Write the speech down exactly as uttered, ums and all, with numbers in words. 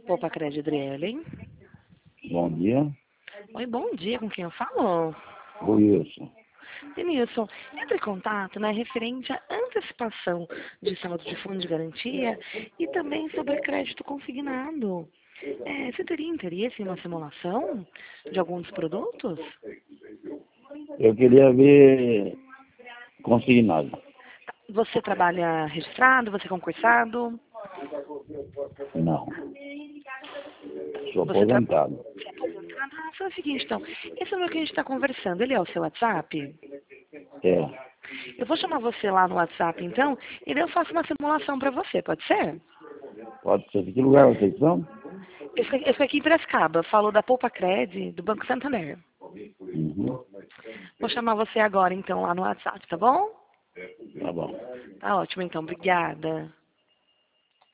Poupa Crédito, Adriele. Bom dia. Oi, bom dia, com quem eu falo? Wilson. Denilson, entre em contato, né, referente à antecipação de saldo de fundo de garantia e também sobre crédito consignado. É, você teria interesse em uma simulação de algum dos produtos? Eu queria ver consignado. Você trabalha registrado, você é concursado? Não. Sou Você tra... aposentado. Você é aposentado? Ah, foi o seguinte, então, esse número que a gente está conversando, ele é o seu WhatsApp? É. Eu vou chamar você lá no WhatsApp, então, e daí eu faço uma simulação para você, pode ser? Pode ser. De que lugar vocês são? Eu fico, eu fico aqui em Piracicaba, falo da Poupa Cred, do Banco Santander. Uhum. Vou chamar você agora, então, lá no WhatsApp, tá bom? Tá bom. Tá ótimo, então, obrigada.